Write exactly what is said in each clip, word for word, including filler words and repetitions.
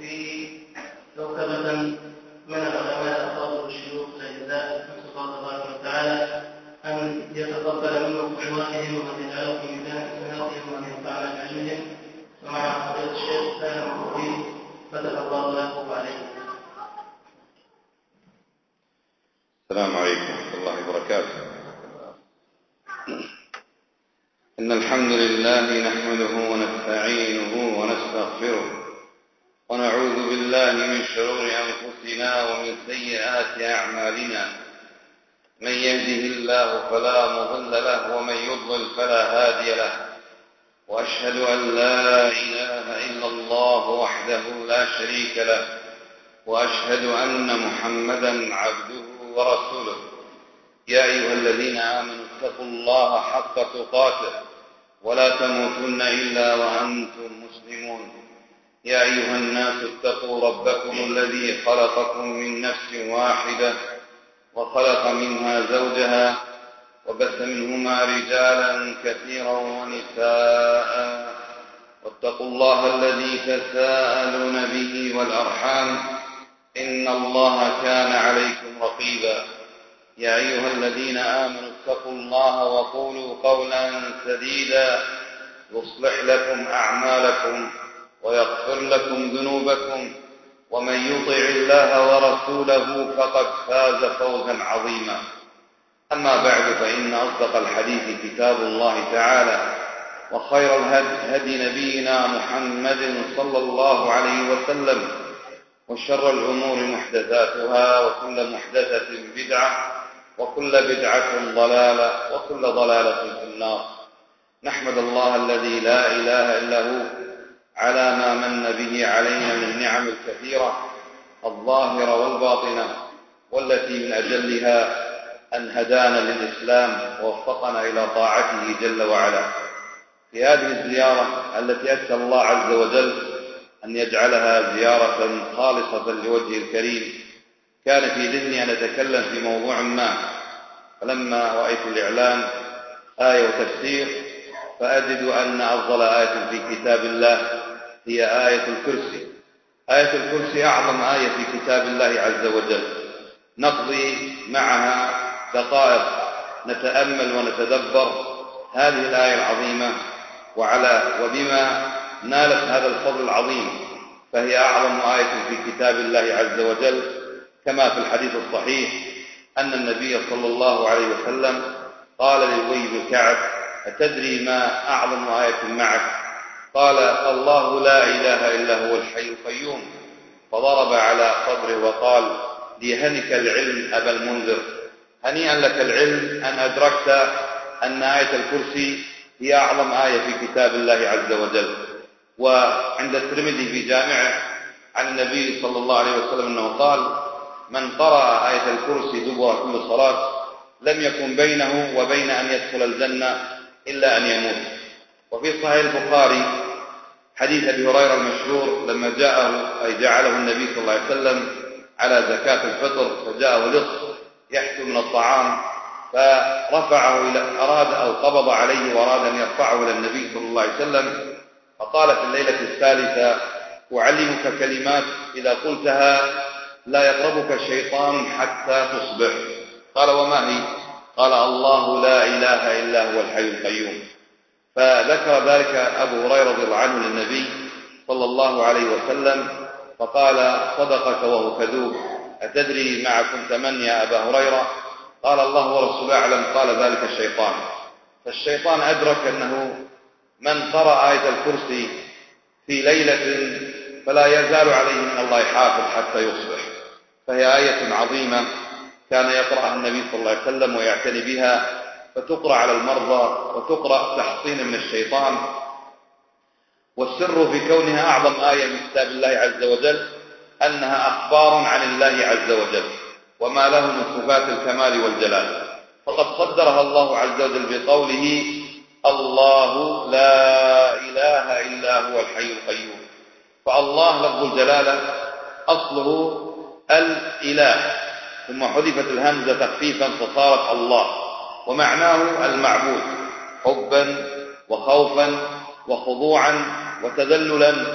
فيه كوكبة من العلماء أفاضل الشيوخ الأجزاء نسأل الله تبارك وتعالى أن يتقبل منهم قدواتهم وأن يجعله في ميزان حسناتهم وأن ينفعنا بعلمهم. ومع فضيلة الشيخ سالم الخطيب فتح الله له وعليه. السلام عليكم ورحمة الله وبركاته. إن الحمد لله نحمده ونستعينه ونستغفره ونعوذ بالله من شرور أنفسنا ومن سيئات أعمالنا. من يهده الله فلا مضل له ومن يضلل فلا هادي له، وأشهد أن لا إله إلا الله وحده لا شريك له، وأشهد أن محمدا عبده ورسوله. يا أيها الذين آمنوا اتقوا الله حق تقاته ولا تموتن إلا وأنتم مسلمون. يا أيها الناس اتقوا ربكم الذي خلقكم من نفس واحدة وخلق منها زوجها وبث منهما رجالا كثيرا ونساء، واتقوا الله الذي تساءلون به والأرحام إن الله كان عليكم رقيبا. يا أيها الذين آمنوا اتقوا الله وقولوا قولا سديدا يصلح لكم أعمالكم ويغفر لكم ذنوبكم، ومن يطع الله ورسوله فقد فاز فوزا عظيما. أما بعد، فإن أصدق الحديث كتاب الله تعالى، وخير الهدي هدي نبينا محمد صلى الله عليه وسلم، وشر الأمور محدثاتها، وكل محدثة بدعة، وكل بدعة ضلالة، وكل ضلالة في النار. نحمد الله الذي لا إله إلا هو على ما من به علينا من النعم الكثيرة الظاهرة والباطنة، والتي من أجلها أن هدانا للإسلام ووفقنا إلى طاعته جل وعلا. في هذه الزيارة التي أسأل الله عز وجل أن يجعلها زيارة خالصة لوجهه الكريم، كان في ذهني أن أتكلم في موضوع ما، فلما رأيت الإعلان آية وتفسير فأجد أن أفضل آية في كتاب الله هي آية الكرسي. آية الكرسي أعظم آية في كتاب الله عز وجل. نقضي معها دقائق نتأمل ونتدبر هذه الآية العظيمة وعلى وبما نالت هذا الفضل العظيم، فهي أعظم آية في كتاب الله عز وجل، كما في الحديث الصحيح أن النبي صلى الله عليه وسلم قال لأبي بن كعب: أتدري ما أعظم آية معك؟ قال: الله لا إله إلا هو الحي القيوم. فضرب على صدره وقال: ليهنك العلم أبا المنذر، هنيئا لك العلم أن أدركت أن آية الكرسي هي أعظم آية في كتاب الله عز وجل. وعند الترمذي في جامعه عن النبي صلى الله عليه وسلم أنه قال: من قرأ آية الكرسي دبر كل صلاة لم يكن بينه وبين أن يدخل الجنة إلا أن يموت. وفي صحيح البخاري حديث أبي هريرة المشهور لما جاءه أي جعله النبي صلى الله عليه وسلم على زكاة الفطر، فجاءه لص يحث من الطعام فرفعه إلى أراد أو قبض عليه وأراد أن يرفعه إلى النبي صلى الله عليه وسلم، فقال في الليلة الثالثة: أعلمك كلمات إذا قلتها لا يقربك الشيطان حتى تصبح. قال: وما هي؟ قال: الله لا إله إلا هو الحي القيوم. فذكر ذلك أبو هريرة رضي الله عنه للنبي صلى الله عليه وسلم، فقال: صدقك وهو كذوب. أتدري ما كنت من يا أبا هريرة؟ قال: الله ورسوله أعلم. قال: ذلك الشيطان. فالشيطان أدرك أنه من قرأ آية الكرسي في ليلة فلا يزال عليه من الله حافظ حتى يصبح، فهي آية عظيمة كان يقرأها النبي صلى الله عليه وسلم ويعتني بها، فتقرأ على المرضى وتقرأ تحصين من الشيطان. والسر في كونها أعظم آية من كتاب الله عز وجل أنها أخبار عن الله عز وجل وما له من صفات الكمال والجلال، فقد صدرها الله عز وجل بقوله: الله لا إله إلا هو الحي القيوم. فالله لفظ الجلالة أصله الإله، ثم حذفت الهمزة تخفيفا فصارت الله، ومعناه المعبود حبا وخوفا وخضوعا وتذللا.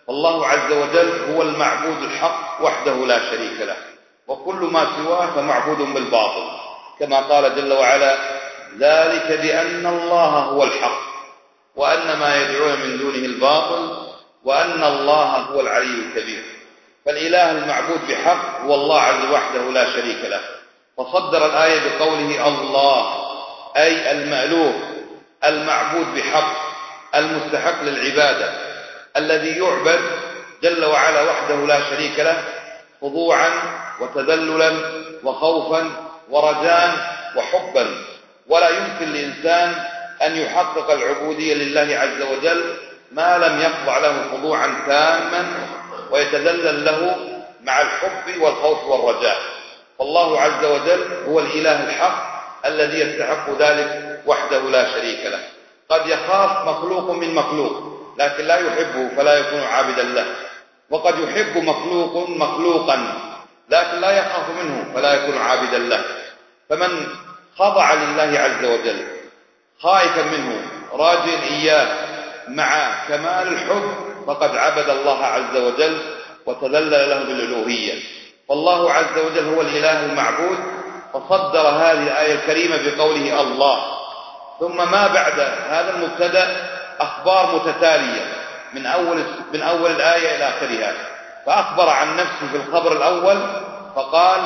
والله عز وجل هو المعبود الحق وحده لا شريك له، وكل ما سواه فمعبود بالباطل، كما قال جل وعلا: ذلك بأن الله هو الحق وأن ما يدعون من دونه الباطل وأن الله هو العلي الكبير. فالإله المعبود بحق هو الله عز وحده لا شريك له. فصدر الآية بقوله الله، أي المألوه المعبود بحق المستحق للعبادة الذي يعبد جل وعلا وحده لا شريك له، خضوعا وتذللا وخوفا ورجاء وحبا. ولا يمكن لإنسان أن يحقق العبودية لله عز وجل ما لم يخضع له خضوعا تاما ويتذلل له مع الحب والخوف والرجاء. فالله عز وجل هو الإله الحق الذي يستحق ذلك وحده لا شريك له. قد يخاف مخلوق من مخلوق لكن لا يحبه فلا يكون عابدا له، وقد يحب مخلوق مخلوقا لكن لا يخاف منه فلا يكون عابدا له. فمن خضع لله عز وجل خائفا منه راجيا إياه مع كمال الحب فقد عبد الله عز وجل وتذلل له بالألوهية. فالله عز وجل هو الإله المعبود. فصدر هذه الآية الكريمة بقوله الله، ثم ما بعد هذا المبتدأ أخبار متتالية من أول من أول الآية إلى آخرها. فأخبر عن نفسه في الخبر الأول فقال: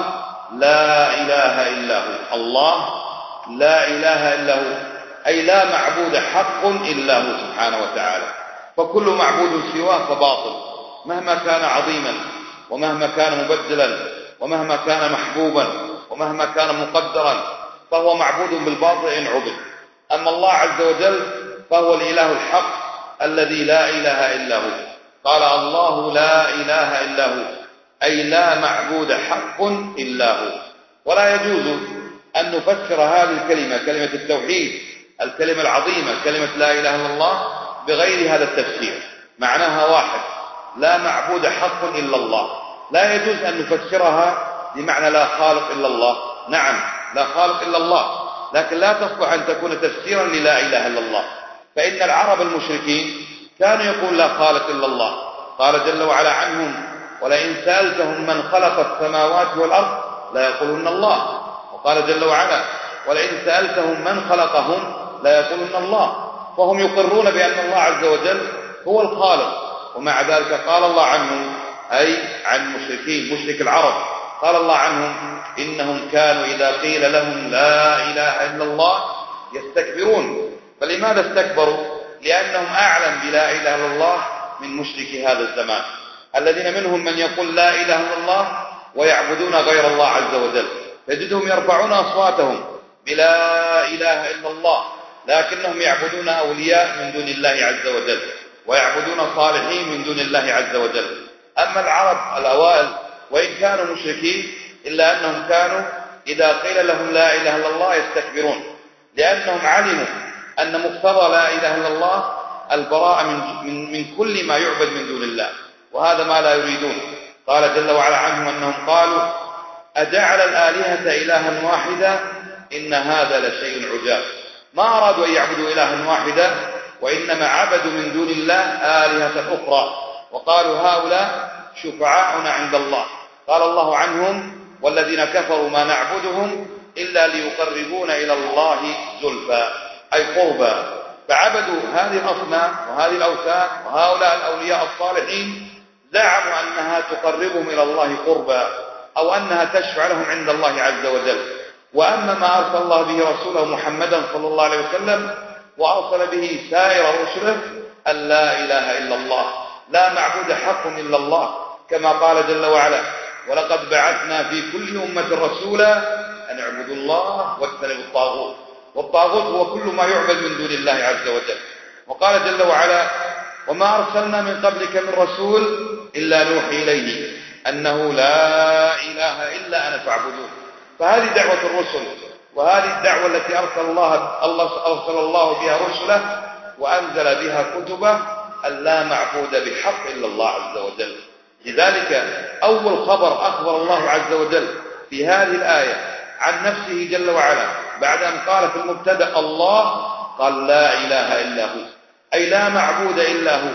لا إله إلا هو. الله لا إله إلا هو، أي لا معبود حق إلا هو سبحانه وتعالى. فكل معبود سواه فباطل مهما كان عظيما ومهما كان مبدلا ومهما كان محبوبا ومهما كان مقدرا فهو معبود بالباطل إن عبد. أما الله عز وجل فهو الإله الحق الذي لا إله إلا هو. قال: الله لا إله إلا هو، أي لا معبود حق إلا هو. ولا يجوز أن نفسر هذه الكلمة، كلمة التوحيد، الكلمة العظيمة، كلمة لا إله إلا الله، بغير هذا التفسير. معناها واحد: لا معبود حق إلا الله. لا يجوز أن نفسرها بمعنى لا خالق إلا الله. نعم، لا خالق إلا الله، لكن لا تصلح أن تكون تفسيرا للا إله إلا الله. فإن العرب المشركين كانوا يقول لا خالق إلا الله. قال جل وعلا عنهم: ولئن سألتهم من خلق السماوات والأرض لا يقولون الله. وقال جل وعلا: ولئن سألتهم من خلقهم لا يقولون الله. فهم يقرون بأن الله عز وجل هو الخالق، ومع ذلك قال الله عنهم، أي عن المشركين مشرك العرب، قال الله عنهم: إنهم كانوا إذا قيل لهم لا إله إلا الله يستكبرون. فلماذا استكبروا؟ لأنهم أعلم بلا إله إلا الله من مشركي هذا الزمان، الذين منهم من يقول لا إله إلا الله ويعبدون غير الله عز وجل. تجدهم يرفعون أصواتهم بلا إله إلا الله، لكنهم يعبدون أولياء من دون الله عز وجل ويعبدون صالحين من دون الله عز وجل. أما العرب الأوائل وإن كانوا مشركين إلا أنهم كانوا إذا قيل لهم لا إله إلا الله يستكبرون، لأنهم علموا أن مقتضى لا إله إلا الله البراءة من, من, من كل ما يعبد من دون الله، وهذا ما لا يريدون. قال جل وعلا عنهم أنهم قالوا: أجعل الآلهة إلها واحدا إن هذا لشيء عجاب. ما أرادوا أن يعبدوا إلها واحدا، وإنما عبدوا من دون الله آلهة أخرى، وقالوا هؤلاء شفعاؤنا عند الله. قال الله عنهم: والذين كفروا ما نعبدهم إلا ليقربونا إلى الله زلفى، أي قربا. فعبدوا هذه الأصنام وهذه الأوثان وهؤلاء الأولياء الصالحين، زعموا أنها تقربهم إلى الله قربا أو أنها تشفع لهم عند الله عز وجل. وأما ما أرسل الله به رسوله محمدا صلى الله عليه وسلم وأرسل به سائر رسله أن لا إله إلا الله، لا معبود حق إلا الله، كما قال جل وعلا: ولقد بعثنا في كل أمة رسولا أن اعبدوا الله واجتنبوا الطاغوت. والطاغوت هو كل ما يعبد من دون الله عز وجل. وقال جل وعلا: وما أرسلنا من قبلك من رسول إلا نوحي إليه أنه لا إله إلا أنا فاعبدون. فهذه دعوة الرسل، وهذه الدعوة التي أرسل الله, الله, أرسل الله بها رسله وأنزل بها كتبه، أن لا معبود بحق إلا الله عز وجل. لذلك أول خبر أخبر الله عز وجل في هذه الآية عن نفسه جل وعلا بعد أن قال في المبتدأ الله، قال: لا إله إلا هو، أي لا معبود إلا هو،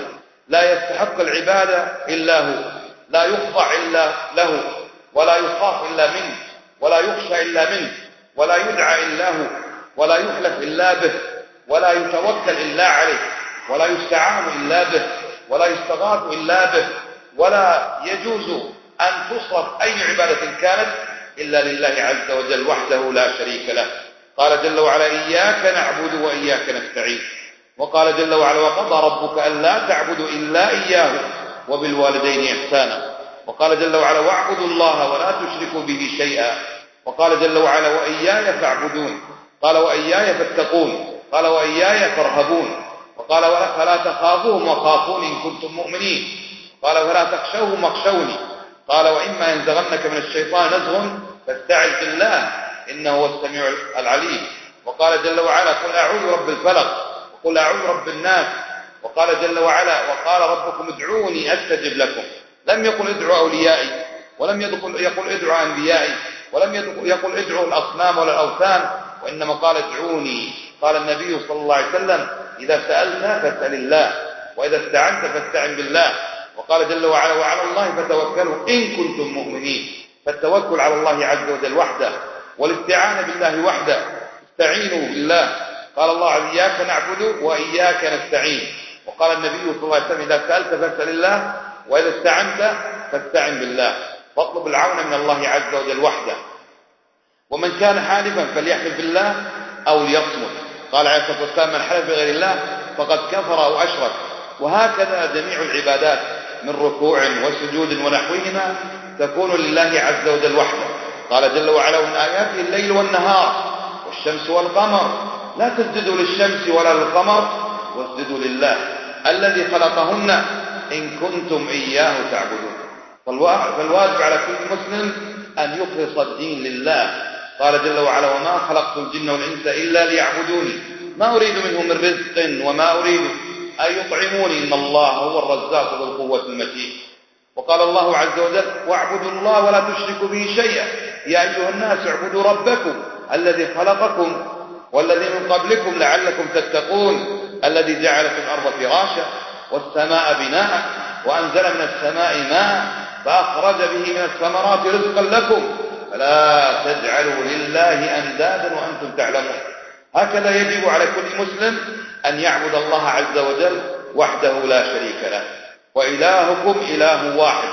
لا يستحق العبادة إلا هو، لا يخضع إلا له، ولا يخاف إلا منه، ولا يخشى إلا منه، ولا يدعى إلا هو، ولا يحلف إلا به، ولا يتوكل إلا عليه، ولا يستعان إلا به، ولا يستغاث إلا به، ولا يجوز أن تصرف أي عبادة كانت إلا لله عز وجل وحده لا شريك له. قال جل وعلا إياك نعبد وإياك نستعين. وقال جل وعلا وقضى ربك ألا تعبدوا إلا إياه وبالوالدين إحسانا. وقال جل وعلا واعبدوا الله ولا تشركوا به شيئا. وقال جل وعلا وإياي فاعبدون. قال وإياي فاتقون. قال وإياي فارهبون. وقال فلا تخافوهم وخافون إن كنتم مؤمنين. قال فلا تخشوهم واخشوني. قال وإما ينزغنك من الشيطان نزغ فاستعذ بالله إنه هو السميع العليم. وقال جل وعلا قل أعوذ برب الفلق وقل أعوذ برب الناس. وقال جل وعلا وقال ربكم ادعوني أستجب لكم. لم يقل ادعوا أوليائي، ولم يقل ادعوا أنبيائي، ولم يقل ادعوا الأصنام ولا الأوثان، وإنما قال ادعوني. قال النبي صلى الله عليه وسلم إذا سألت فاسأل الله، وإذا استعنت فاستعن بالله. وقال جل وعلا وعلى الله فتوكلوا إن كنتم مؤمنين. فالتوكل على الله عز وجل وحده، والاستعانة بالله وحده. استعينوا بالله. قال الله عز إياك نعبد وإياك نستعين. وقال النبي صلى الله عليه وسلم إذا سألت فاسأل الله، وإذا استعنت فاستعن بالله. فاطلب العون من الله عز وجل وحده. ومن كان حالفا فليحلف بالله أو ليصمت. قال عليه الصلاة والسلام من حلف بغير الله فقد كفر أو أشرك. وهكذا جميع العبادات من ركوع وسجود ونحوهما تكون لله عز وجل وحده. قال جل وعلا من آياته الليل والنهار والشمس والقمر لا تسجدوا للشمس ولا للقمر واسجدوا لله الذي خلقهن إن كنتم إياه تعبدون. فالواجب على كل مسلم أن يخلص الدين لله. قال جل وعلا وما خلقت الجن والإنس إلا ليعبدوني ما أريد منهم من رزق وما أريد أن يطعموني إن الله هو الرزاق ذو القوة المتين. وقال الله عز وجل واعبدوا الله ولا تشركوا به شيئا يا أيها الناس اعبدوا ربكم الذي خلقكم والذي من قبلكم لعلكم تتقون الذي جعل في الأرض فراشا والسماء بناء وأنزل من السماء ماء فأخرج به من الثمرات رزقا لكم فلا تجعلوا لله أندادا وأنتم تعلمون. هكذا يجب على كل مسلم أن يعبد الله عز وجل وحده لا شريك له. وإلهكم إله واحد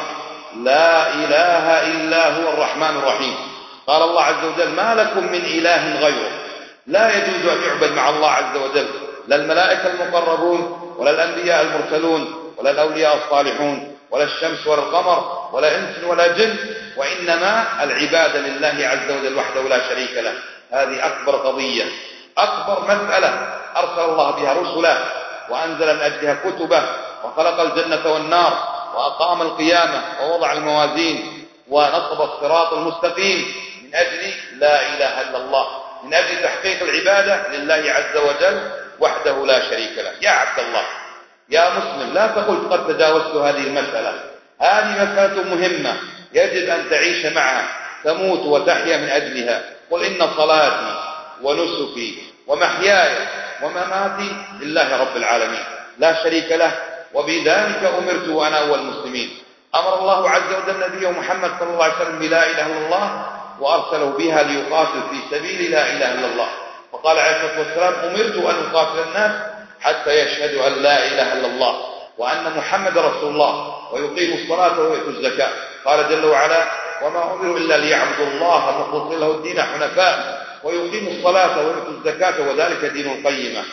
لا إله إلا هو الرحمن الرحيم. قال الله عز وجل ما لكم من إله غيره. لا يجوز أن يعبد مع الله عز وجل لا الملائكة المقربون ولا الأنبياء المرسلون ولا الأولياء الصالحون ولا الشمس ولا القمر ولا إنس ولا جن، وإنما العبادة لله عز وجل وحده لا شريك له. هذه أكبر قضية، أكبر مسألة أرسل الله بها رسله وأنزل من أجلها كتبه وخلق الجنة والنار وأقام القيامة ووضع الموازين ونصب الصراط المستقيم من أجل لا إله إلا الله، من أجل تحقيق العبادة لله عز وجل وحده لا شريك له. يا عبد الله يا مسلم لا تقل قد تجاوزت هذه المسألة. هذه مسألة مهمة يجب أن تعيش معها تموت وتحيا من أجلها. قل إن صلاتي ونسكي ومحياي ومماتي لله رب العالمين لا شريك له وبذلك أمرت وأنا أول المسلمين. أمر الله عز وجل نبيه محمد صلى الله عليه وسلم بلا إله إلا الله وأرسله بها ليقاتل في سبيل لا إله إلا الله. وقال عليه الصلاة والسلام أمرت أن أقاتل الناس حتى يشهدوا أن لا إله إلا الله وأن محمد رسول الله ويقيموا الصلاة ويؤتوا الزكاة. قال جل وعلا وما أمروا إلا ليعبدوا الله مخلصين له الدين حنفاء ويقيموا الصلاة ويؤتوا الزكاة وذلك دين القيمة.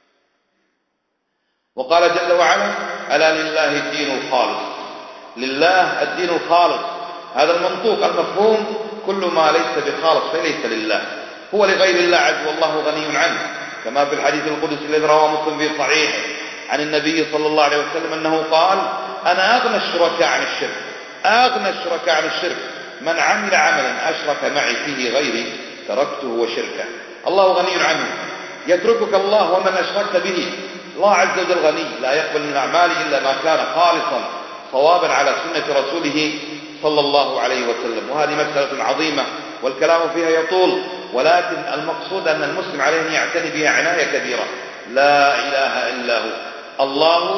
وقال جل وعلا ألا لله الدين الخالص. لله الدين الخالص، هذا المنطوق المفهوم كل ما ليس بخالص فليس لله، هو لغير الله عز والله غني عنه، كما في الحديث القدسي الذي رواه مسلم في صحيحه عن النبي صلى الله عليه وسلم أنه قال أنا أغنى الشركاء عن الشرك، أغنى الشركاء عن الشرك من عمل عملا أشرك معي فيه غيري تركته وشركه. الله غني عنه، يتركك الله ومن أشركت به. الله عز وجل غني لا يقبل من الأعمال إلا ما كان خالصا صوابا على سنة رسوله صلى الله عليه وسلم. وهذه مسألة عظيمة والكلام فيها يطول، ولكن المقصود أن المسلم عليه أن يعتني بها عناية كبيرة. لا إله إلا هو الله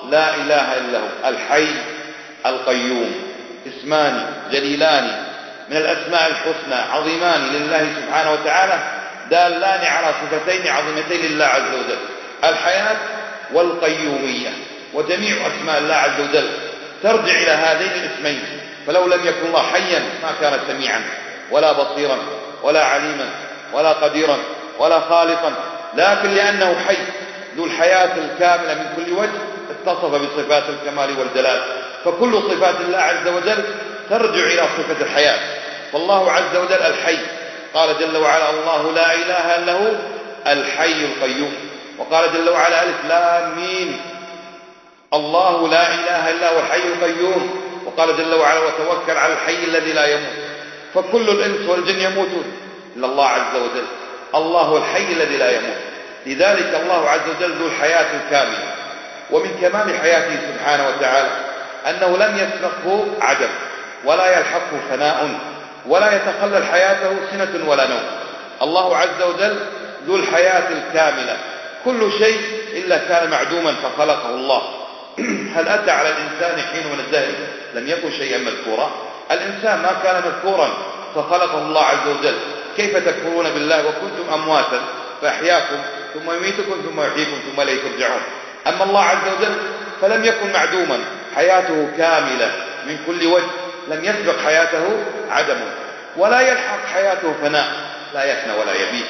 لا إله إلا هو الحي القيوم، اسمان جليلان من الأسماء الحسنى عظيمان لله سبحانه وتعالى، دالان على صفتين عظيمتين لله عز وجل، الحياة والقيومية. وجميع أسماء الله عز وجل ترجع إلى هذين الاسمين، فلو لم يكن الله حيا ما كان سميعا ولا بصيرا ولا عليما ولا قديرا ولا خالقا، لكن لأنه حي ذو الحياة الكاملة من كل وجه اتصف بصفات الكمال والجلال، فكل صفات الله عز وجل ترجع إلى صفة الحياة. فالله عز وجل الحي، قال جل وعلا الله لا إله إلا هو الحي القيوم. وقال جل وعلا ألف لام ميم الله لا إله إلا هو الحي القيوم. وقال جل وعلا وتوكل على الحي الذي لا يموت. فكل الإنس والجن يموتون إلا الله عز وجل، الله الحي الذي لا يموت. لذلك الله عز وجل ذو الحياة الكاملة. ومن كمال حياته سبحانه وتعالى أنه لم يسبقه عدم ولا يلحقه فناء ولا يتخلل حياته سنة ولا نوم. الله عز وجل ذو الحياة الكاملة، كل شيء إلا كان معدوما فخلقه الله. هل أتى على الإنسان حين من الدهر لم يكن شيئا مذكورا؟ الإنسان ما كان مذكورا فخلقه الله عز وجل. كيف تكفرون بالله وكنتم أمواتا فأحياكم ثم يميتكم ثم يحييكم ثم إليه ترجعون؟ أما الله عز وجل فلم يكن معدوما، حياته كاملة من كل وجه، لم يسبق حياته عدم ولا يلحق حياته فناء، لا يفنى ولا يبيد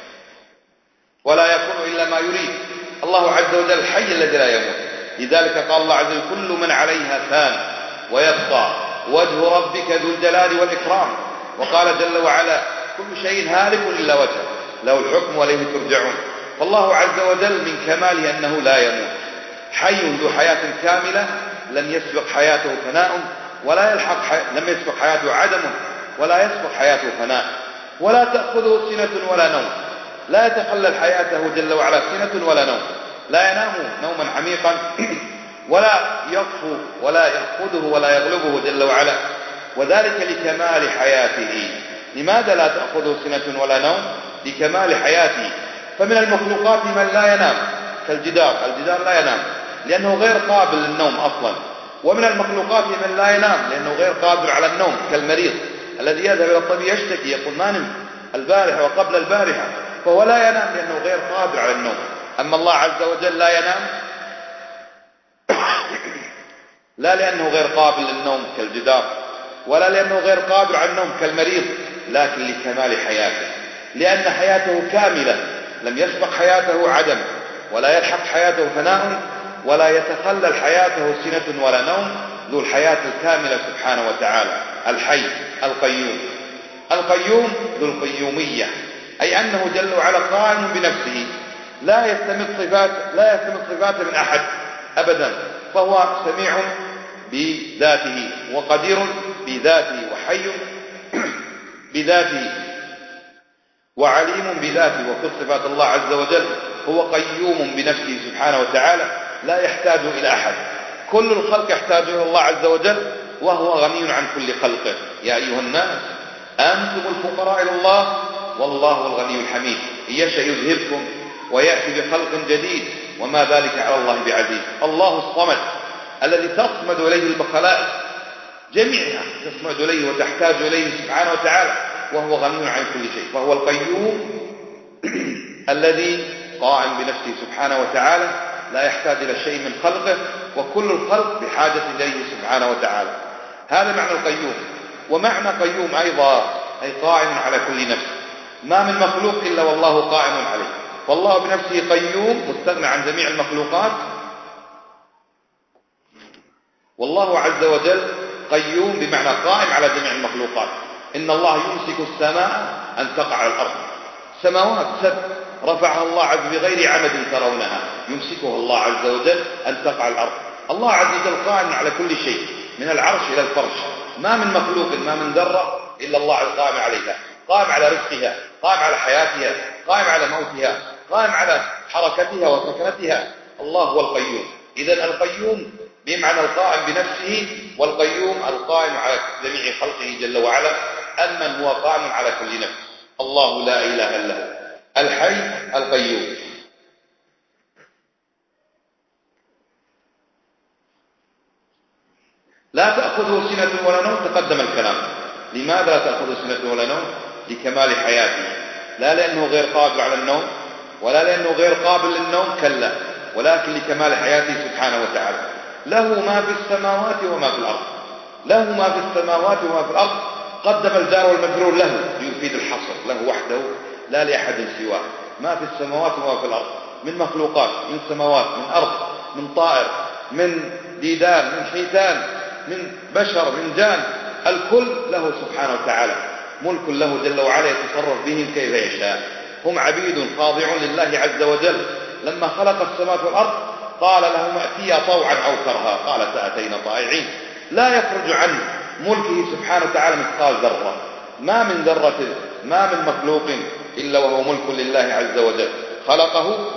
ولا يكون إلا ما يريد. الله عز وجل الحي الذي لا يموت. لذلك قال الله عز وجل كل من عليها فان ويبقى وجه ربك ذو الجلال والإكرام. وقال جل وعلا كل شيء هالك إلا وجهه له الحكم وإليه ترجعون. فالله عز وجل من كماله أنه لا يموت، حي ذو حياة كاملة، لم يسبق حياته فناء ولا يلحق حي... لم يسبق حياته عدم ولا يسبق حياته فناء، ولا تأخذه سنة ولا نوم، لا يتخلل حياته جل وعلا سنة ولا نوم، لا ينام نوما عميقا ولا يطفو ولا يأخذه ولا يغلبه جل وعلا، وذلك لكمال حياته. لماذا لا تأخذه سنة ولا نوم؟ لكمال حياته. فمن المخلوقات من لا ينام كالجدار، الجدار لا ينام لأنه غير قابل للنوم أصلا. ومن المخلوقات من لا ينام لأنه غير قادر على النوم كالمريض الذي يذهب إلى الطبيب يشتكي يقول ما نمت البارحة وقبل البارحة، فهو لا ينام لأنه غير قادر على النوم. أما الله عز وجل لا ينام لا لأنه غير قابل للنوم كالجدار ولا لأنه غير قادر على النوم كالمريض، لكن لكمال حياته، لأن حياته كاملة، لم يسبق حياته عدم ولا يلحق حياته فناء ولا يتخلل حياته سنة ولا نوم، ذو الحياة الكاملة سبحانه وتعالى الحي القيوم. القيوم ذو القيومية، أي أنه جل وعلا قائم بنفسه، لا يستمد صفات لا يستمد صفات من أحد أبدا، فهو سميع بذاته وقدير بذاته وحي بذاته وعليم بذاته. وفي صفات الله عز وجل هو قيوم بنفسه سبحانه وتعالى، لا يحتاج إلى أحد. كل الخلق يحتاج إلى الله عز وجل وهو غني عن كل خلقه. يا أيها الناس أنتم الفقراء إلى الله والله الغني الحميد. إن يشأ يذهبكم ويأتي بخلق جديد وما ذلك على الله بعزيز. الله الصمد الذي تصمد إليه الخلائق جميعها، تصمد إليه وتحتاج إليه سبحانه وتعالى، وهو غني عن كل شيء. فهو القيوم الذي قائم بنفسه سبحانه وتعالى، لا يحتاج إلى شيء من خلقه، وكل الخلق بحاجة إليه سبحانه وتعالى. هذا معنى القيوم. ومعنى قيوم أيضا أي قائم على كل نفس، ما من مخلوق إلا والله قائم عليه. فالله بنفسه قيوم مستغنى عن جميع المخلوقات، والله عز وجل قيوم بمعنى قائم على جميع المخلوقات. إن الله يمسك السماء أن تقع على الأرض، سماوات سبع رفعها الله عز وجل بغير عمد ترونها، يمسكها الله عز وجل أن تقع على الأرض. الله عز وجل قائم على كل شيء من العرش إلى الفرش، ما من مخلوق ما من ذرة إلا الله قائم عليها، قائم على رزقها، قائم على حياتها، قائم على موتها، قائم على حركتها وسكنتها. الله هو القيوم. إذن القيوم بمعنى القائم بنفسه، والقيوم القائم على جميع خلقه جل وعلا، أمن هو قائم على كل نفس. الله لا إله إلا هو الحي القيوم. لا تأخذه سنة ولا نوم، تقدم الكلام. لماذا لا تأخذه سنة ولا نوم؟ لكمال حياته، لا لأنه غير قادر على النوم ولا لأنه غير قابل للنوم، كلا، ولكن لكمال حياته سبحانه وتعالى. له ما في السماوات وما في الأرض، له ما في السماوات وما في الأرض. قدم الجار والمجرور له ليفيد الحصر، له وحده لا لأحد سواه. ما في السماوات وما في الأرض من مخلوقات، من سماوات، من أرض، من طائر، من ديدان، من حيتان، من بشر، من جان، الكل له سبحانه وتعالى. ملك له جل وعلا يتصرف بهم كيف يشاء. هم عبيد خاضعون لله عز وجل. لما خلق السماوات والأرض قال لهم ائتيا طوعا أو كرها، قالت أتينا طائعين. لا يخرج عن ملكه سبحانه وتعالى مثقال ذرة. ما من ذرة، ما من مخلوق إلا وهو ملك لله عز وجل. خلقه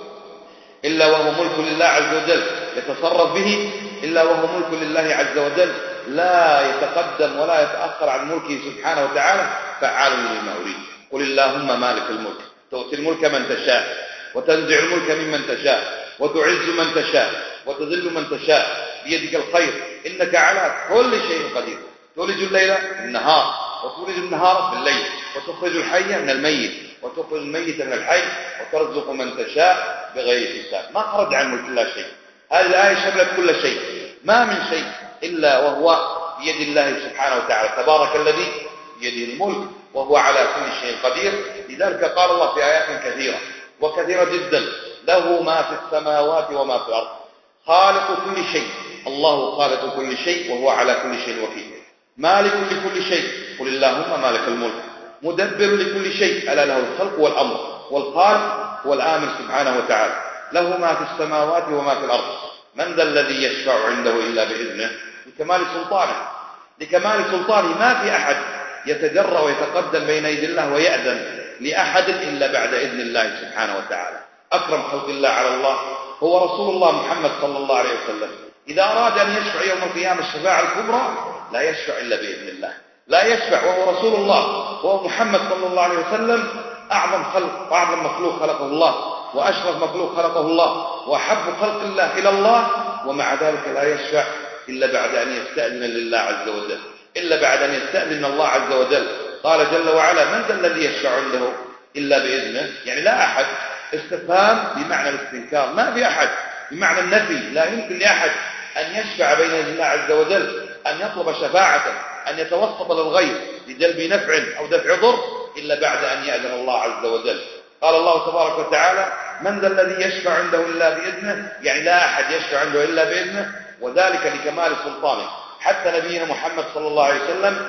إلا وهو ملك لله عز وجل، يتصرف به إلا وهو ملك لله عز وجل، لا يتقدم ولا يتأخر عن ملكه سبحانه وتعالى، فعال لما يريد. قل اللهم مالك الملك تؤتي الملك من تشاء وتنزع الملك ممن تشاء وتعز من تشاء وتذل من تشاء، بيدك الخير إنك على كل شيء قدير. تولج الليل في النهار وتولج النهار في الليل، وتخرج الحي من الميت وتخرج الميت من الحي، وترزق من تشاء بغير حساب. ما خرج عن ملك الله شيء. هذه الآية شملت كل شيء، ما من شيء إلا وهو بيد الله سبحانه وتعالى. تبارك الذي بيده الملك وهو على كل شيء قدير. لذلك قال الله في آيات كثيرة وكثيرة جدا: له ما في السماوات وما في الأرض، خالق كل شيء. الله خالق كل شيء وهو على كل شيء وكيل. مالك لكل شيء، قل اللهم مالك الملك. مدبر لكل شيء، ألا له الخلق والأمر، والخالق هو الآمر سبحانه وتعالى. له ما في السماوات وما في الأرض. من ذا الذي يشفع عنده إلا بإذنه؟ لكمال سلطانه، لكمال سلطانه. ما في أحد يتجرأ ويتقدم بين يدي الله ويأذن لأحد إلا بعد إذن الله سبحانه وتعالى. أكرم خلق الله على الله هو رسول الله محمد صلى الله عليه وسلم. إذا أراد أن يشفع يوم القيامة الشفاعة الكبرى لا يشفع إلا بإذن الله، لا يشفع وهو رسول الله، وهو محمد صلى الله عليه وسلم. أعظم خلق وأعظم مخلوق خلقه الله، وأشرف مخلوق خلقه الله، وأحب خلق الله إلى الله، ومع ذلك لا يشفع إلا بعد أن يستأذن لله عز وجل، إلا بعد أن يستأذن الله عز وجل. قال جل وعلا: من ذا الذي يشفع عنده إلا بإذنه؟ يعني لا أحد. استفهام بمعنى الاستنكار، ما في أحد بمعنى النفي. لا يمكن لأحد أن يشفع بين يدي الله عز وجل، أن يطلب شفاعة، أن يتوسط للغير لجلب نفع أو دفع ضر إلا بعد أن يأذن الله عز وجل. قال الله تبارك وتعالى: من ذا الذي يشفع عنده إلا بإذنه، يعني لا أحد يشفع عنده إلا بإذنه، وذلك لكمال سلطانه. حتى نبينا محمد صلى الله عليه وسلم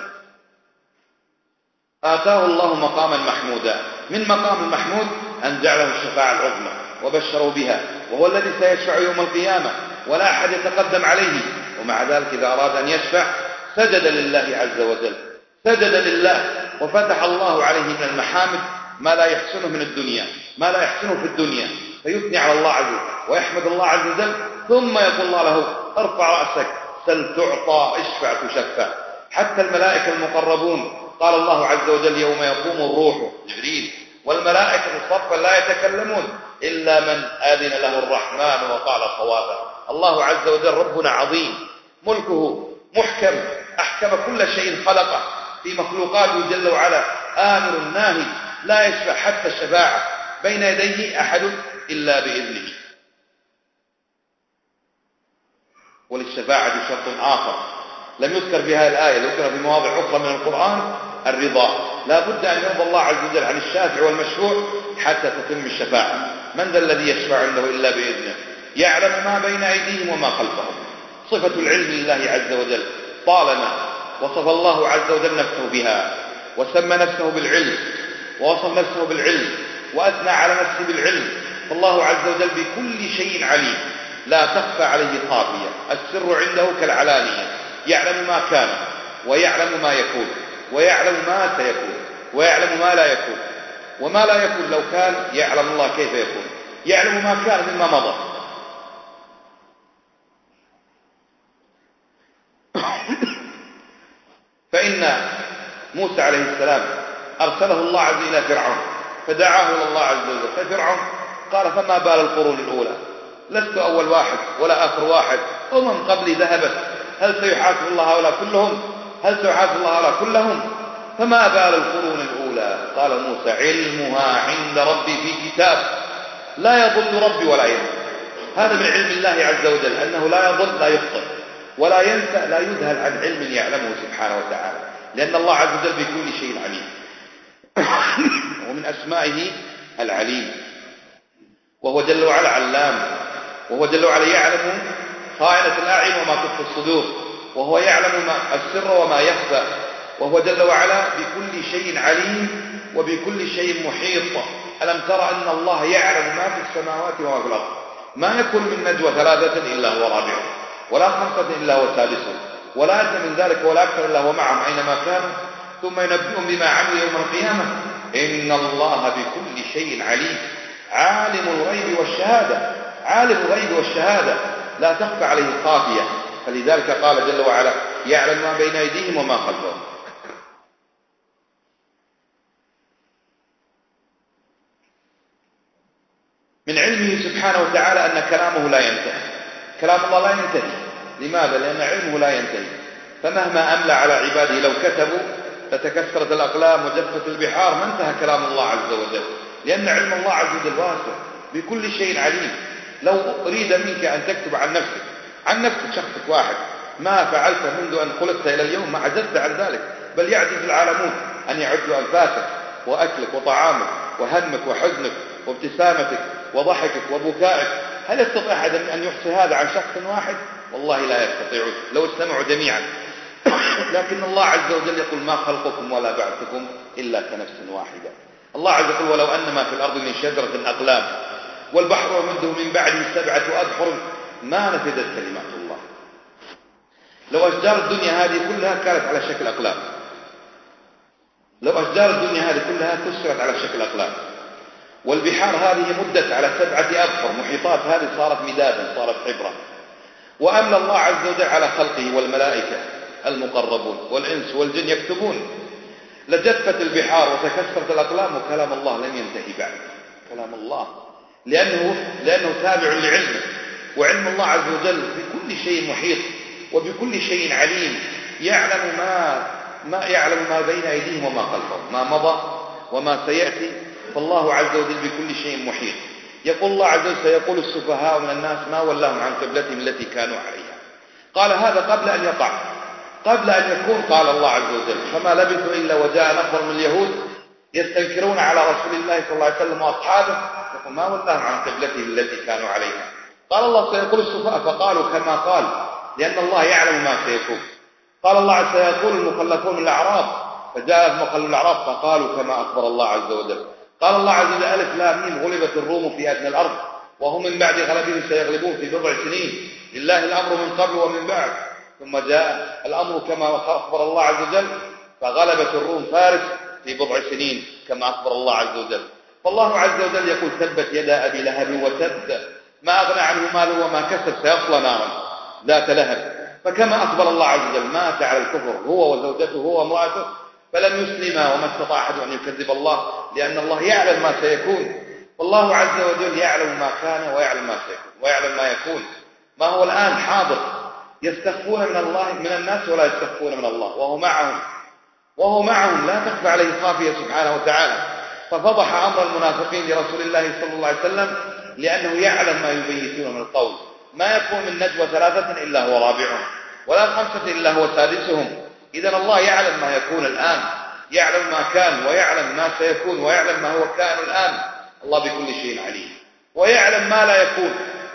آتاه الله مقاما محمودا. من مقام المحمود أن جعله الشفاعة العظمى وبشروا بها، وهو الذي سيشفع يوم القيامة ولا أحد يتقدم عليه. ومع ذلك إذا أراد أن يشفع سجد لله عز وجل، سجد لله، وفتح الله عليه من المحامد ما لا يحسنه من الدنيا، ما لا يحسنه في الدنيا، فيثني على الله عز وجل ويحمد الله عز وجل، ثم يقول الله له: ارفع رأسك، سل تعطى، اشفع تشفع. حتى الملائكة المقربون قال الله عز وجل: يوم يقوم الروح جبريل والملائكة صفا لا يتكلمون إلا من آذن له الرحمن وقال صوابا. الله عز وجل ربنا عظيم، ملكه محكم، أحكم كل شيء خلقه في مخلوقاته جل وعلا، آمر ناهي، لا يشفع حتى الشفاعة بين يديه أحد إلا بإذنه. وللشفاعة شرط آخر لم يذكر في هذه الآية، ذكر في مواضع أخرى من القرآن: الرضا. لا بد أن يرضى الله عز وجل عن الشافع والمشفوع حتى تتم الشفاعة. من ذا الذي يشفع عنده إلا بإذنه؟ يعلم ما بين أيديهم وما خلفهم. صفة العلم لله عز وجل طالما وصف الله عز وجل نفسه بها، وسمى نفسه بالعلم، ووصف نفسه بالعلم، وأثنى على نفسه بالعلم، فالله عز وجل بكل شيء عليم، لا تخفى عليه خافية. السر عنده كالعلانية، يعلم ما كان ويعلم ما يكون ويعلم ما سيكون ويعلم ما لا يكون، وما لا يكون لو كان يعلم الله كيف يكون، يعلم ما كان مما مضى. فإن موسى عليه السلام أرسله الله عز وجل إلى فرعون، فدعاه إلى الله عز وجل، ففرعون قال: فما بال القرون الأولى؟ لست أول واحد ولا آخر واحد، أمم قبلي ذهبت هل سيحاسب الله هؤلاء كلهم؟ هل سيحاسب الله هؤلاء كلهم؟ فما بال القرون الأولى؟ قال موسى علمها عند ربي في كتاب لا يضل ربي ولا ينسى. هذا من علم الله عز وجل أنه لا يضل لا يخطئ ولا ينسى، لا يذهل عن علم يعلمه سبحانه وتعالى، لأن الله عز وجل بكل شيء عليم. ومن أسمائه العليم، وهو جل وعلا علام، وهو جل وعلا يعلم خائنة الأعين وما تخفي الصدور، وهو يعلم ما السر وما يخفى، وهو جل وعلا بكل شيء عليم وبكل شيء محيط. ألم ترى أن الله يعلم ما في السماوات وما في الأرض؟ ما يكون من نجوى ثلاثة إلا هو رابعهم، ولا خمسة إلا هو سادسهم، ولا أدنى من ذلك ولا أكثر إلا هو معهم أينما كانوا، ثم ينبئهم بما عملوا يوم القيامة. إن الله بكل شيء عليم. عالم الغيب والشهادة، عالم الغيب والشهادة لا تخفى عليه خافية، فلذلك قال جل وعلا يعلم ما بين أيديهم وما خلفهم. من علمه سبحانه وتعالى أن كلامه لا ينتهي، كلام الله لا ينتهي. لماذا؟ لأن علمه لا ينتهي، فمهما أملى على عباده لو كتبوا لتكسرت الأقلام وجفت البحار ما انتهى كلام الله عز وجل، لأن علم الله عز وجل واسع بكل شيء عليم. لو أريد منك أن تكتب عن نفسك، عن نفسك شخصك واحد ما فعلت منذ أن خلقت إلى اليوم ما عجزت عن ذلك، بل يعجز العالمون أن يعدوا أنفاسك وأكلك وطعامك وهمك وحزنك وابتسامتك وضحكك وبكائك. هل يستطيع أحد أن يحصي هذا عن شخص واحد؟ والله لا يستطيعون لو اجتمعوا جميعا. لكن الله عز وجل يقول ما خلقكم ولا بعثكم إلا كنفس واحدة. الله عز وجل ولو أن ما في الأرض من شجرة أقلام والبحر يمده من بعده سبعة أبحر ما نفذت كلمات الله. لو أشجار الدنيا هذه كلها كانت على شكل أقلام، لو أشجار الدنيا هذه كلها كسرت على شكل أقلام، والبحار هذه مدت على سبعة أبحر محيطات هذه صارت مدادا صارت حبرا، وأملى الله عز وجل على خلقه والملائكة المقربون والإنس والجن يكتبون، لجفت البحار وتكسرت الأقلام وكلام الله لم ينتهي بعد. كلام الله لأنه, لأنه تابع لعلمه، وعلم الله عز وجل بكل شيء محيط وبكل شيء عليم، يعلم ما, ما يعلم ما بين أيديهم وما خلفهم، ما مضى وما سيأتي، فالله عز وجل بكل شيء محيط. يقول الله عز وجل سيقول السفهاء من الناس ما ولاهم عن قبلتهم التي كانوا عليها. قال هذا قبل أن يقع، قبل أن يكون. قال الله عز وجل فما لبثوا إلا وجاء نفر من اليهود يستنكرون على رسول الله صلى الله عليه وسلم وأصحابه، يقول ما ولاهم عن قبلتهم التي كانوا عليها. قال الله سيقول السفهاء فقالوا كما قال، لأن الله يعلم ما سيكون. قال الله سيقول المخلفون من الأعراب فجاء المخلفون من الأعراب فقالوا كما أخبر الله عز وجل. قال الله عز وجل ألف لام ميم غلبت الروم في أدنى الأرض وهم من بعد غلبهم سيغلبون في بضع سنين، لله الأمر من قبل ومن بعد. ثم جاء الأمر كما أخبر الله عز وجل فغلبت الروم فارس في بضع سنين كما أخبر الله عز وجل. فالله عز وجل يقول تبت يدا أبي لهب وتب ما أغنى عنه ماله وما كسب سيصلى نارا ذات لهب. فكما أخبر الله عز وجل مات على الكفر هو وزوجته هو وامرأته فلم يسلما، وما استطاع أحد أن يكذب الله لأن الله يعلم ما سيكون. والله عز وجل يعلم ما كان ويعلم ما سيكون ويعلم ما يكون. ما هو الآن حاضر يستخفون من الله من الناس ولا يستخفون من الله، وهو معهم وهو معهم لا تخفى عليه خافية سبحانه وتعالى. ففضح أمر المنافقين لرسول الله صلى الله عليه وسلم لأنه يعلم ما يبيتون من القول. ما يكون من نجوى ثلاثة إلا هو رابعهم ولا خمسة إلا هو سادسهم. إذن الله يعلم ما يكون الآن، يعلم ما كان ويعلم ما سيكون ويعلم ما هو كان الآن. الله بكل شيء عليم، ويعلم ما لا يكون.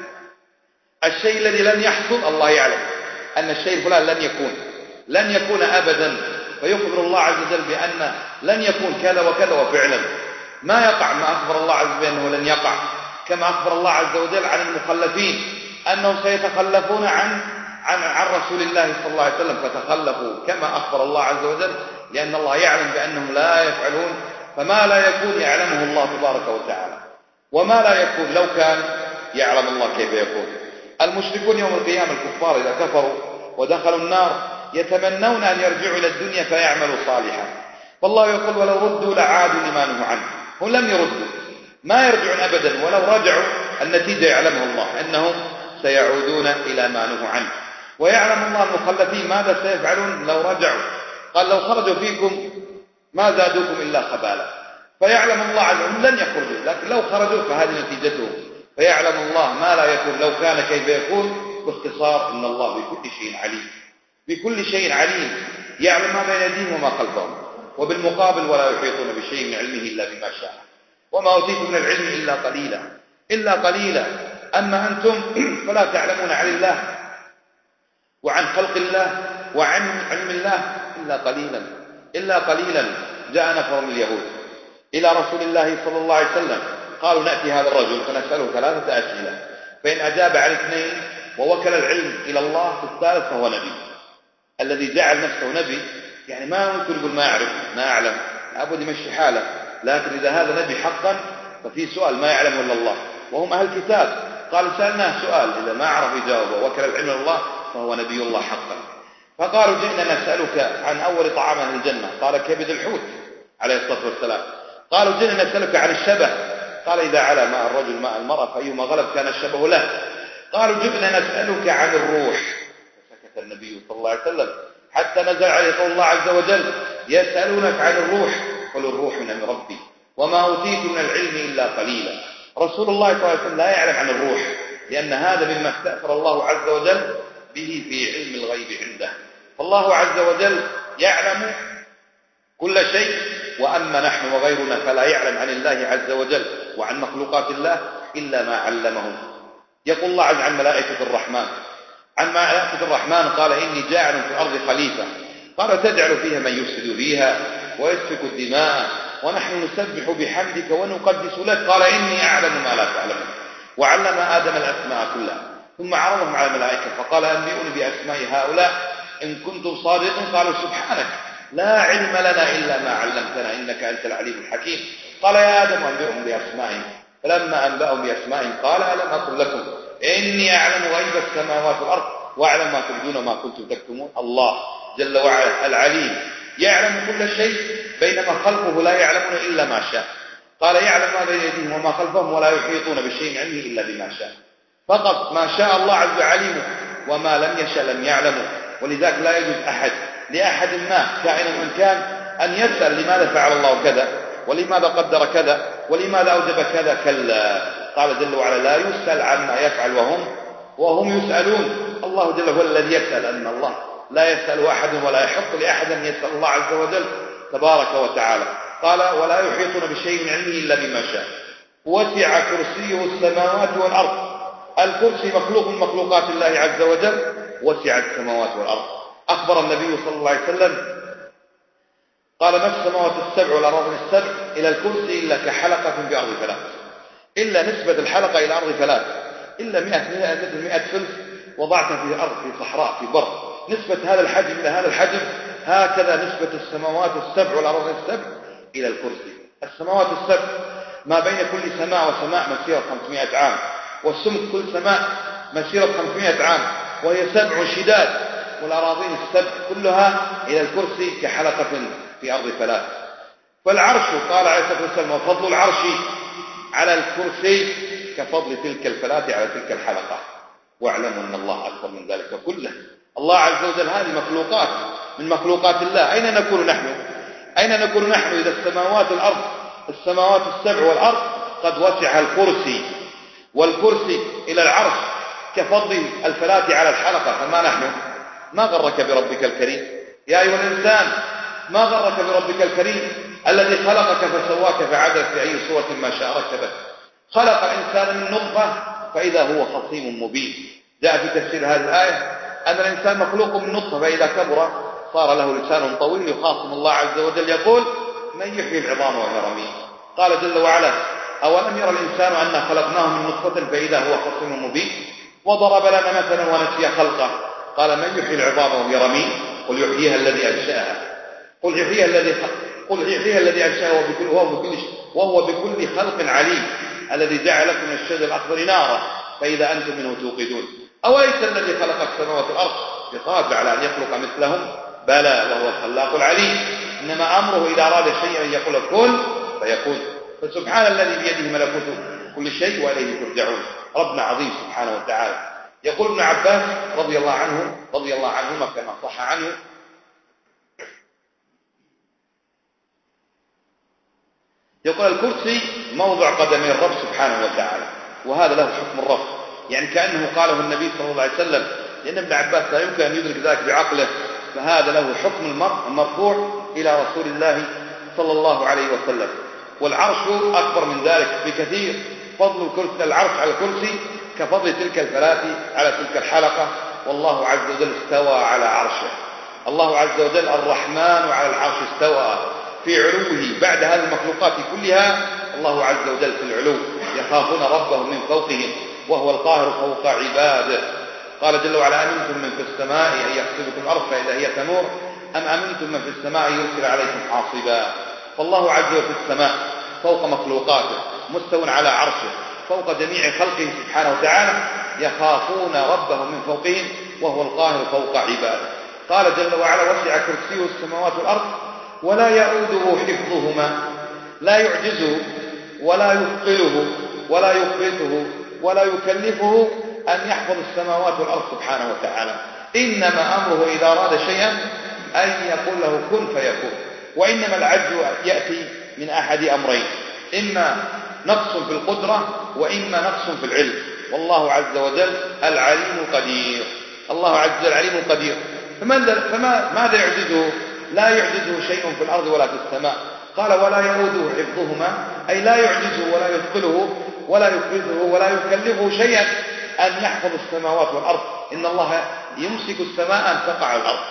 الشيء الذي لن يحصل الله يعلم أن الشيء الفلان لن يكون لن يكون أبدا، فيخبر الله عز وجل بأن لن يكون كذا وكذا، وفعلا ما يقع ما أخبر الله عز وجل أنه لن يقع. كما أخبر الله عز وجل عن المخلفين أنهم سيتخلفون عن عن عن رسول الله صلى الله عليه وسلم فتخلفوا كما أخبر الله عز وجل، لأن الله يعلم بأنهم لا يفعلون. فما لا يكون يعلمه الله تبارك وتعالى، وما لا يكون لو كان يعلم الله كيف يكون. المشركون يوم القيامة الكفار إذا كفروا ودخلوا النار يتمنون أن يرجعوا إلى الدنيا فيعملوا صالحا، فالله يقول ولو ردوا لعادوا لما نهوا عنه. هم لم يردوا، ما يرجعون أبدا، ولو رجعوا النتيجة يعلمها الله أنهم سيعودون إلى ما نهوا عنه. ويعلم الله المخلفين ماذا سيفعلون لو رجعوا. قال لو خرجوا فيكم ما زادوكم إلا خبالا. فيعلم الله عز وجل لن يخرجوا، لكن لو خرجوا فهذه نتيجته. فيعلم الله ما لا يكون لو كان كيف يكون. باختصار إن الله بكل شيء عليم، بكل شيء عليم، يعلم ما بين يديهم وما خلفهم. وبالمقابل ولا يحيطون بشيء من علمه إلا بما شاء، وما أوتيتم من العلم إلا قليلا إلا قليلا. أما أنتم فلا تعلمون عن الله وعن خلق الله وعن علم الله إلا قليلا إلا قليلا. جاء نفر من اليهود إلى رسول الله صلى الله عليه وسلم، قالوا نأتي هذا الرجل فنسأله ثلاثة أسئلة، فإن أجاب على اثنين ووكل العلم إلى الله في الثالث فهو نبي. الذي جعل نفسه نبي يعني ما ممكن يقول ما أعرف ما أعلم، لابد يمشي حاله. لكن إذا هذا نبي حقا ففي سؤال ما يعلمه إلا الله، وهم أهل الكتاب. قال سألناه سؤال إذا ما عرف يجاوبه ووكل العلم إلى الله فهو نبي الله حقا. فقالوا جئنا نسألك عن أول طعام أهل الجنة، قال كبد الحوت عليه الصلاة والسلام. قالوا جئنا نسألك عن الشبه، قال إذا على ماء الرجل ماء المرأة فأيما غلب كان الشبه له. قالوا جئنا نسألك عن الروح، فسكت النبي صلى الله عليه وسلم حتى نزل عليه قول الله عز وجل يسألونك عن الروح قل الروح من أمر ربي وما أوتيت من العلم إلا قليلا. رسول الله صلى الله عليه وسلم لا يعلم عن الروح، لأن هذا مما استأثر الله عز وجل به في علم الغيب عنده. فالله عز وجل يعلم كل شيء، وأما نحن وغيرنا فلا يعلم عن الله عز وجل وعن مخلوقات الله إلا ما علمهم. يقول الله عز عن ملائكة الرحمن عن ملائكة الرحمن قال إني جاعل في الأرض خليفة، قال تجعل فيها من يفسد فيها ويسفك الدماء ونحن نسبح بحمدك ونقدس لك، قال إني أعلم ما لا تعلمون. وعلم آدم الأسماء كلها ثم عرضهم على الملائكة فقال أنبئوني بأسماء هؤلاء إن كنتم صادقين. قالوا سبحانك لا علم لنا إلا ما علمتنا إنك أنت العليم الحكيم. قال يا آدم أنبئهم بأسمائهم، فلما أنبأهم بأسمائهم قال ألم أقل لكم إني أعلم غيب السماوات والأرض وأعلم ما تبدون ما كنتم تكتمون. الله جل وعلا العليم يعلم كل شيء، بينما خلقه لا يعلمون إلا ما شاء. قال يعلم ما بين يديهم وما خلفهم ولا يحيطون بشيء علمه إلا بما شاء. فقط ما شاء الله عز عليمه، وما لم يشأ لم يعلمه. ولذلك لا يجوز أحد لأحد ما كائنا من كان أن يسأل لماذا فعل الله كذا ولماذا قدر كذا ولماذا أوجب كذا، كلا. قال جل وعلا لا يسأل عما يفعل وهم وهم يسألون. الله جل هو الذي يسأل، أن الله لا يسأل أحد ولا يحق لأحد أن يسأل الله عز وجل تبارك وتعالى. قال ولا يحيطون بشيء من علمه إلا بما شاء وسع كرسيه السماوات والأرض. الكرسي مخلوق من مخلوقات الله عز وجل، وسع السماوات والأرض. أخبر النبي صلى الله عليه وسلم قال ما السماوات السبع والأراضين السبع إلى الكرسي إلا كحلقة في أرض ثلاث، إلا نسبة الحلقة إلى أرض ثلاث، إلا مئة مثل مئة فلس وضعتها في الأرض في صحراء في بر، نسبة هذا الحجم إلى هذا الحجم. هكذا نسبة السماوات السبع والأراضين السبع إلى الكرسي. السماوات السبع ما بين كل سماء وسماء مسيرة خمسمائة عام، والسمك كل سماء مسيرة خمسمائة عام، وهي سبع شداد. والأراضين السبع كلها إلى الكرسي كحلقة في أرض ثلاث. فالعرش قال عليه الصلاة والسلام وفضل العرش على الكرسي كفضل تلك الفلاة على تلك الحلقة، واعلموا أن الله أكبر من ذلك كله. الله عز وجل هذه مخلوقات من مخلوقات الله. أين نكون نحن؟ أين نكون نحن إذا السماوات الأرض السماوات السبع والأرض قد وسع الكرسي، والكرسي إلى العرش كفضل الفلاة على الحلقة، فما نحن؟ ما غرك بربك الكريم يا أيها الإنسان؟ ما غرك بربك الكريم الذي خلقك فسواك فعدل في أي صورة ما شاء ركبك. خلق الإنسان من نطفة فإذا هو خصيم مبين. جاء في تفسير هذه الآية أن الإنسان مخلوق من نطفة فإذا كبر صار له لسان طويل يخاصم الله عز وجل يقول من يحيي العظام وهي رميم. قال جل وعلا أولم يرى الإنسان أنا خلقناه من نطفة فإذا هو خصيم مبين. وضرب لنا مثلا ونسي خلقه قال من يحيي العظام وهي رميم قل يحييها الذي أنشأها قل يحييها الذي قل يحييها الذي أنشأها وبكل وهو بكل وهو بكل خلق عليم الذي جعل لكم من الشجر الأخضر نارا فإذا أنتم منه توقدون أوليس الذي خلق السماوات والأرض بقادر على أن يخلق مثلهم بلى وهو الخلاق العليم. إنما أمره إذا أراد شيئا يقول كن فيكون. فسبحان الذي بيده ملكوت كل شيء وإليه ترجعون. ربنا عظيم سبحانه وتعالى. يقول ابن عباس رضي الله عنه رضي الله عنهما كما صح عنه: يقول الكرسي موضع قدمي الرب سبحانه وتعالى، وهذا له حكم الرفع، يعني كأنه قاله النبي صلى الله عليه وسلم، لأن ابن عباس لا يمكن أن يدرك ذلك بعقله، فهذا له حكم المرفوع إلى رسول الله صلى الله عليه وسلم. والعرش أكبر من ذلك بكثير، فضل الكرسي العرش على الكرسي كفضل تلك الفلاة على تلك الحلقة. والله عز وجل استوى على عرشه. الله عز وجل الرحمن على العرش استوى في علوه بعد هذه المخلوقات كلها. الله عز وجل في العلو، يخافون ربهم من فوقهم وهو القاهر فوق عباده. قال جل وعلا: أمنتم من في السماء أن يخسفكم الأرض فإذا هي تمور أم أمنتم من في السماء يرسل عليكم حاصبا. فالله عز وجل في السماء فوق مخلوقاته، مستو على عرشه فوق جميع خلقه سبحانه وتعالى، يخافون ربهم من فوقهم وهو القاهر فوق عباده. قال جل وعلا: وسع كرسيه السماوات والأرض ولا يؤوده حفظهما. لا يعجزه ولا يثقله ولا يفرطه ولا يكلفه أن يحفظ السماوات والأرض سبحانه وتعالى. إنما أمره إذا أراد شيئا أن يقول له كن فيكون. وإنما العجز يأتي من أحد أمرين: إما نقص في القدرة وإما نقص في العلم. والله عز وجل العليم القدير. الله عز وجل العليم القدير. فما ماذا يعجزه؟ لا يعجزه شيء في الأرض ولا في السماء. قال: ولا يؤوده حفظهما، أي لا يعجزه ولا يثقله ولا يفرده ولا يكلفه شيئا أن يحفظ السماوات والأرض. إن الله يمسك السماء أن تقع على الأرض.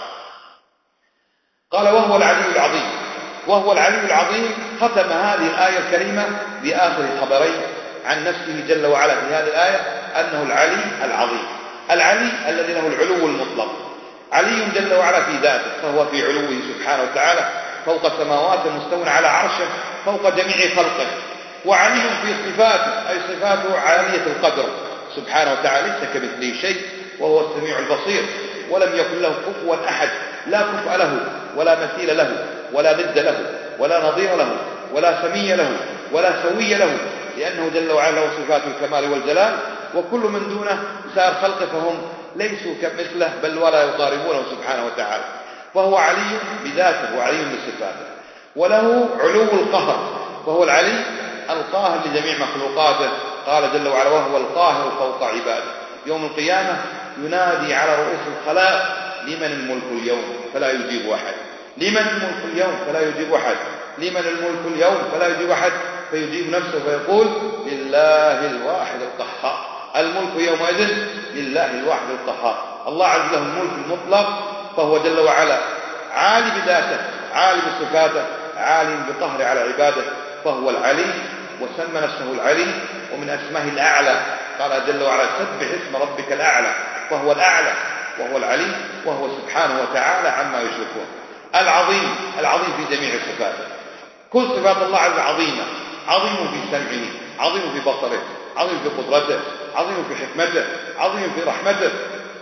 قال: وهو العلي العظيم. وهو العلي العظيم ختم هذه الآية الكريمة بآخر خبرين عن نفسه جل وعلا في هذه الآية، أنه العلي العظيم، العلي الذي له العلو المطلق. علي جل وعلا في ذاته، فهو في علوه سبحانه وتعالى فوق سماواته مستو على عرشه فوق جميع خلقه. وعلي في صفاته، أي صفاته عالية القدر سبحانه وتعالى، ليس كمثله شيء وهو السميع البصير، ولم يكن له كفوا أحد، لا كفء له ولا مثيل له ولا ضد له ولا نظير له ولا سمي له ولا سوي له، لأنه جل وعلا له صفات الكمال والجلال. وكل من دونه سائر خلقه فهم ليسوا كمثله بل ولا يقاربونه سبحانه وتعالى. فهو علي بذاته وعلي بصفاته، وله علو القهر، فهو العلي القاهر لجميع مخلوقاته. قال جل وعلا: وهو القاهر فوق عباده. يوم القيامة ينادي على رؤوس الخلائق: لمن الملك اليوم فلا يجيب أحد. لمن الملك اليوم فلا يجيب أحد. لمن الملك اليوم فلا يجيب أحد. فيجيب نفسه فيقول: لله الواحد القهار. الملك يومئذ لله الواحد القهار. الله عز وجل له الملك المطلق، فهو جل وعلا عالي بذاته، عالي بصفاته، عالي بقهر على عباده، فهو العلي، وسمى نفسه العلي. ومن أسمائه الأعلى، قال جل وعلا: سبح اسم ربك الأعلى، فهو الأعلى وهو العلي، وهو سبحانه وتعالى عما يشركون. العظيم، العظيم في جميع صفاته. كل صفات الله عز وجل عظيمة، عظيم في سمعه، عظيم في بصره، عظيم في قدرته، عظيم في حكمته، عظيم في رحمته،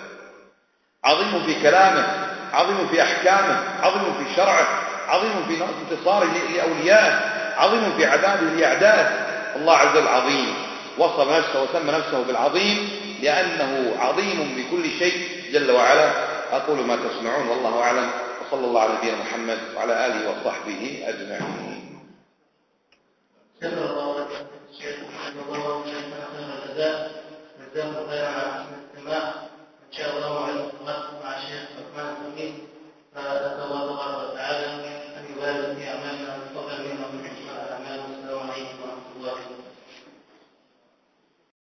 عظيم في كلامه، عظيم في أحكامه، عظيم في شرعه، عظيم في انتصاره لأوليائه، عظيم في عذابه لأعدائه. الله عز وجل عظيم، وصف نفسه وسمى نفسه بالعظيم لأنه عظيم بكل شيء جل وعلا. أقول ما تسمعون والله أعلم، وصلى الله على نبينا محمد وعلى آله وصحبه أجمعين. شكر الله لك الشيخ رحمه الله وشيخنا خير الجزاء، جزاكم خيرا.